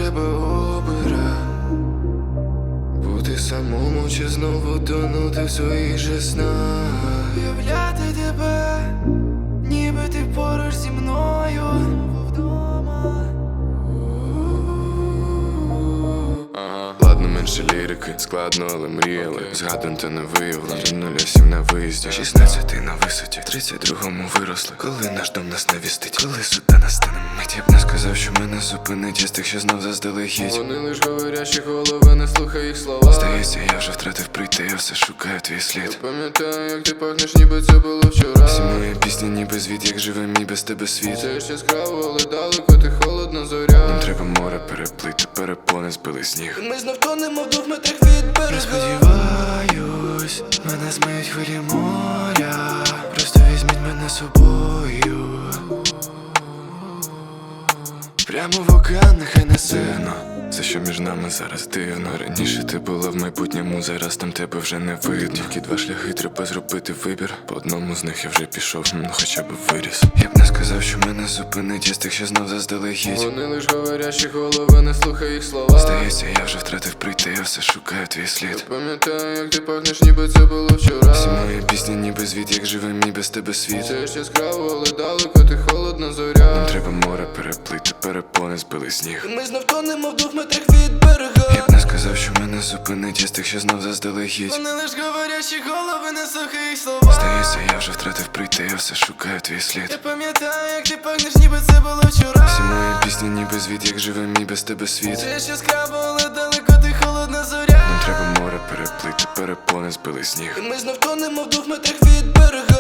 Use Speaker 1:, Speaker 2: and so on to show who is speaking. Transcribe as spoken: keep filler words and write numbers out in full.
Speaker 1: треба обирати, бути самому чи знову тонути в своїх же снах.
Speaker 2: Уявляти тебе, ніби ти поруч зі мною вдома.
Speaker 1: Ага. Ладно, менше лірики, складно, але мріяли. Згадуєм, та не виявлено. нуль сім на виїзді, шістнадцятий на висоті, тридцять другому виросли. Коли наш дом нас навістить, коли суда настане мить. Я б не сказав, що мене зупинить із тих, що знов заздалегідь. Вони лиш говорящі голови, не слухай їх слова. Здається, я вже втратив прийти, я все шукаю твій слід. Я пам'ятаю, як ти пахнеш, ніби це було вчора. Всі мої пісні, ніби звіт, як живе мій без тебе світ. Це ще яскраво, але далеко, ти холодна зоря. Нам треба море переплити, перепони збили сніг.
Speaker 2: Ми знов тонемо в двох метрах від берега.
Speaker 1: Я сподіваюсь, мене змиють хвилі моря. Просто візьміть мене з собою прямо в океан, нехай не сильно. Це що між нами зараз дивно. Раніше ти була в майбутньому, зараз там тебе вже не видно. Тільки два шляхи, треба зробити вибір. По одному з них я вже пішов, ну хоча б виріс. Я б не сказав, що мене зупинить із тих, що знов заздалегідь. Вони лиш говорящі голови, не слухай їх слова. Здається, я вже втратив прийти, я все шукаю твій слід. Я пам'ятаю, як ти пахнеш, ніби це було вчора. Всі мої пісні, ніби звіт, як живе мій без тебе світ. Це ще яскраво, але далеко, ти холодна зоря. Нам треба море переплити, перепони збили сніг.
Speaker 2: Ми знов тонемо в двох метрах від берега.
Speaker 1: Я б не сказав, що мене зупинить із тих, що знов заздалегідь.
Speaker 2: Вони лиш говорящі голови, не слухай їх слова.
Speaker 1: Здається, я вже втратив прийти, я все шукаю твій слід.
Speaker 2: Я пам'ятаю, як ти пахнеш, ніби це було вчора.
Speaker 1: Всі мої пісні, ніби звіт, як живе мій без тебе світ.
Speaker 2: Це ще яскраво, але далеко, ти холодна зоря.
Speaker 1: Нам треба море переплити, перепони збили сніг.
Speaker 2: Ми знов тонемо в двох метрах від берега.